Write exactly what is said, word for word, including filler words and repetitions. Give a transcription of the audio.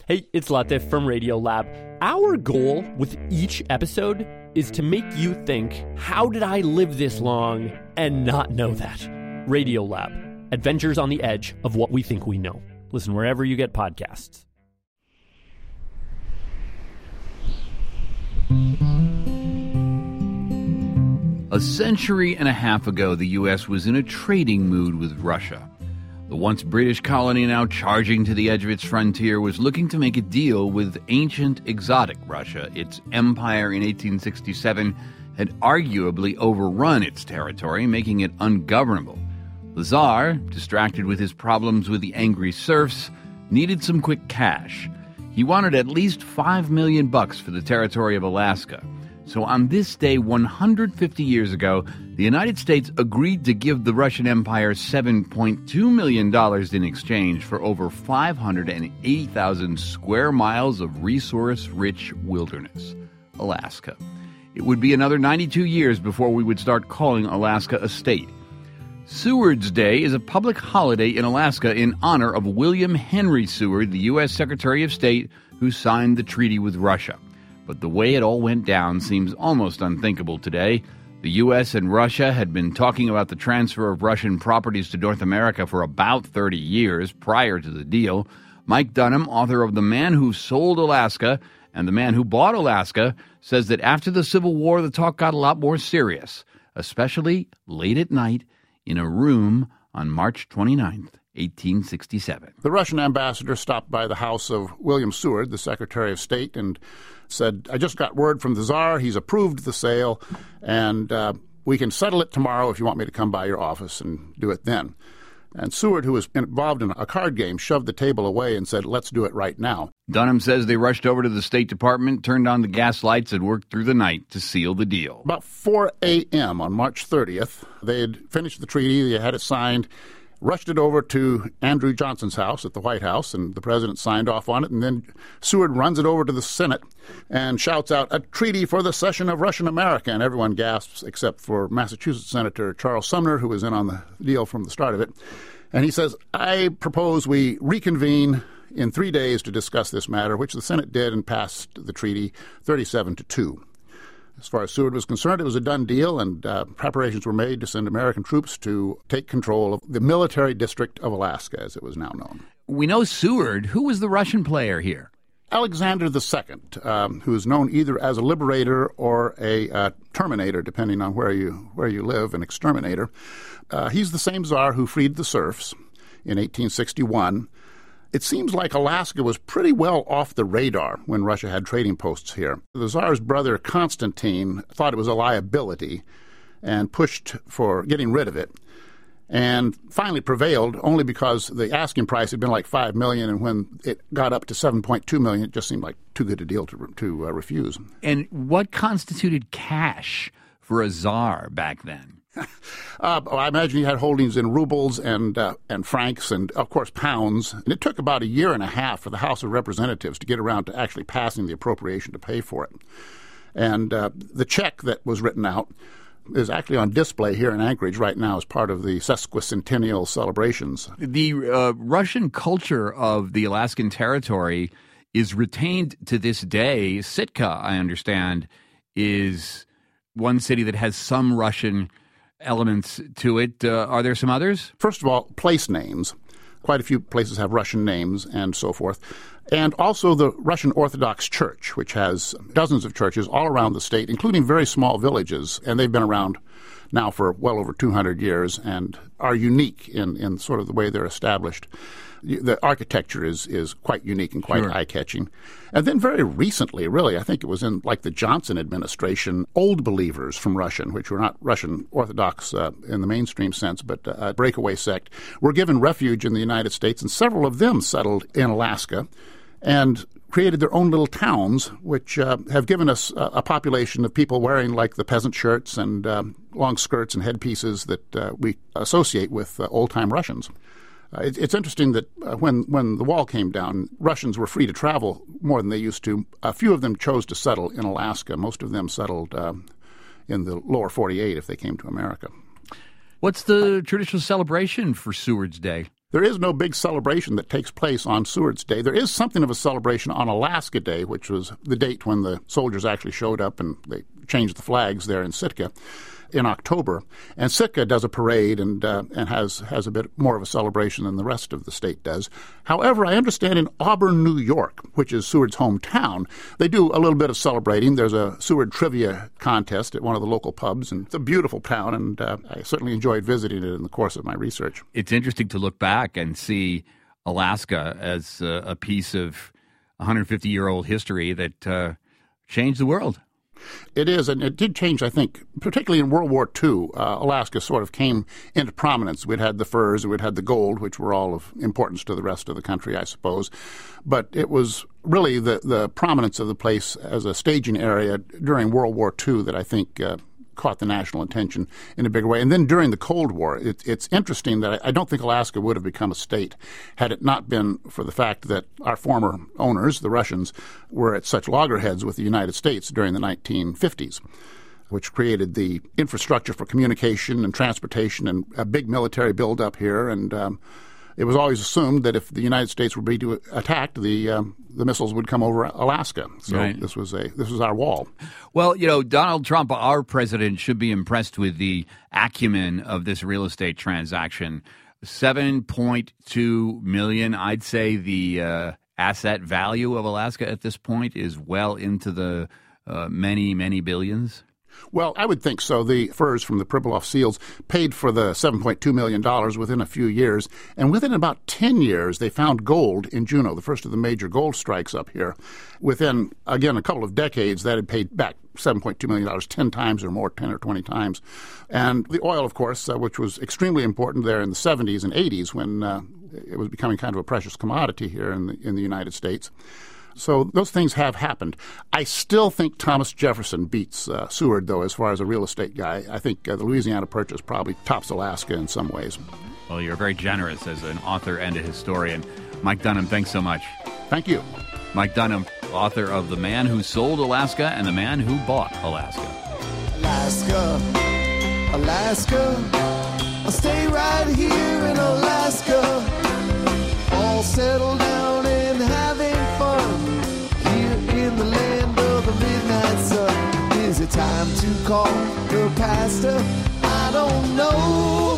Hey, it's Latif from Radiolab. Our goal with each episode is to make you think, how did I live this long and not know that? Radiolab, adventures on the edge of what we think we know. Listen wherever you get podcasts. A century and a half ago, the U S was in a trading mood with Russia. The once British colony, now charging to the edge of its frontier, was looking to make a deal with ancient, exotic Russia. Its empire in eighteen sixty-seven had arguably overrun its territory, making it ungovernable. The Tsar, distracted with his problems with the angry serfs, needed some quick cash. He wanted at least five million bucks for the territory of Alaska. So on this day, one hundred fifty years ago, the United States agreed to give the Russian Empire seven point two million dollars in exchange for over five hundred eighty thousand square miles of resource-rich wilderness, Alaska. It would be another ninety-two years before we would start calling Alaska a state. Seward's Day is a public holiday in Alaska in honor of William Henry Seward, the U S Secretary of State who signed the treaty with Russia. But the way it all went down seems almost unthinkable today. The U S and Russia had been talking about the transfer of Russian properties to North America for about thirty years prior to the deal. Mike Dunham, author of The Man Who Sold Alaska and The Man Who Bought Alaska, says that after the Civil War, the talk got a lot more serious, especially late at night in a room on March twenty-ninth, eighteen sixty-seven. The Russian ambassador stopped by the house of William Seward, the Secretary of State, and said, I just got word from the Tsar. He's approved the sale, and uh, we can settle it tomorrow if you want me to come by your office and do it then. And Seward, who was involved in a card game, shoved the table away and said, let's do it right now. Dunham says they rushed over to the State Department, turned on the gas lights, and worked through the night to seal the deal. About four a.m. on March thirtieth, they had finished the treaty, they had it signed, rushed it over to Andrew Johnson's house at the White House, and the president signed off on it. And then Seward runs it over to the Senate and shouts out, a treaty for the cession of Russian America. And everyone gasps except for Massachusetts Senator Charles Sumner, who was in on the deal from the start of it. And he says, I propose we reconvene in three days to discuss this matter, which the Senate did and passed the treaty thirty-seven to two. As far as Seward was concerned, it was a done deal, and uh, preparations were made to send American troops to take control of the military district of Alaska, as it was now known. We know Seward. Who was the Russian player here? Alexander the Second, um, who is known either as a liberator or a uh, terminator, depending on where you where you live, an exterminator. Uh, he's the same Tsar who freed the serfs in eighteen sixty-one. It seems like Alaska was pretty well off the radar when Russia had trading posts here. The Tsar's brother, Constantine, thought it was a liability and pushed for getting rid of it, and finally prevailed only because the asking price had been like five million dollars, and when it got up to seven point two million dollars, it just seemed like too good a deal to, to uh, refuse. And what constituted cash for a Tsar back then? Uh, I imagine he had holdings in rubles and uh, and francs and, of course, pounds. And it took about a year and a half for the House of Representatives to get around to actually passing the appropriation to pay for it. And uh, the check that was written out is actually on display here in Anchorage right now as part of the sesquicentennial celebrations. The uh, Russian culture of the Alaskan territory is retained to this day. Sitka, I understand, is one city that has some Russian elements to it. Uh, are there some others? First of all, place names. Quite a few places have Russian names and so forth. And also the Russian Orthodox Church, which has dozens of churches all around the state, including very small villages. And they've been around now for well over two hundred years and are unique in, in sort of the way they're established. The architecture is, is quite unique and quite sure. eye-catching. And then very recently, really, I think it was in like the Johnson administration, old believers from Russian, which were not Russian Orthodox uh, in the mainstream sense, but uh, a breakaway sect, were given refuge in the United States, and several of them settled in Alaska and created their own little towns, which uh, have given us a, a population of people wearing like the peasant shirts and um, long skirts and headpieces that uh, we associate with uh, old-time Russians. Uh, it, it's interesting that uh, when, when the wall came down, Russians were free to travel more than they used to. A few of them chose to settle in Alaska. Most of them settled uh, in the lower forty-eight if they came to America. What's the traditional celebration for Seward's Day? There is no big celebration that takes place on Seward's Day. There is something of a celebration on Alaska Day, which was the date when the soldiers actually showed up and they changed the flags there in Sitka in October. And Sitka does a parade and uh, and has, has a bit more of a celebration than the rest of the state does. However, I understand in Auburn, New York, which is Seward's hometown, they do a little bit of celebrating. There's a Seward trivia contest at one of the local pubs, and it's a beautiful town, and uh, I certainly enjoyed visiting it in the course of my research. It's interesting to look back and see Alaska as uh, a piece of one hundred fifty-year-old history that uh, changed the world. It is, and it did change, I think, particularly in World War Two. Uh, Alaska sort of came into prominence. We'd had the furs, we'd had the gold, which were all of importance to the rest of the country, I suppose. But it was really the, the prominence of the place as a staging area during World War Two that I think uh, caught the national attention in a bigger way. And then during the Cold War, it, it's interesting that I, I don't think Alaska would have become a state had it not been for the fact that our former owners, the Russians, were at such loggerheads with the United States during the nineteen fifties, which created the infrastructure for communication and transportation and a big military buildup here. And um, it was always assumed that if the United States were being attacked, the um, the missiles would come over Alaska. So right. this was a this was our wall. Well, you know, Donald Trump, our president, should be impressed with the acumen of this real estate transaction. seven point two million dollars, I'd say the uh, asset value of Alaska at this point is well into the uh, many, many billions. Well, I would think so. The furs from the Pribilof seals paid for the seven point two million dollars within a few years. And within about ten years, they found gold in Juneau, the first of the major gold strikes up here. Within, again, a couple of decades, that had paid back seven point two million dollars ten times or more, ten or twenty times. And the oil, of course, uh, which was extremely important there in the seventies and eighties when uh, it was becoming kind of a precious commodity here in the, in the United States. So those things have happened. I still think Thomas Jefferson beats uh, Seward, though, as far as a real estate guy. I think uh, the Louisiana Purchase probably tops Alaska in some ways. Well, you're very generous as an author and a historian. Mike Dunham, thanks so much. Thank you. Mike Dunham, author of The Man Who Sold Alaska and The Man Who Bought Alaska. Alaska, Alaska, I'll stay right here in Alaska, all settled down and having fun. In the land of the midnight sun, is it time to call the pastor? I don't know.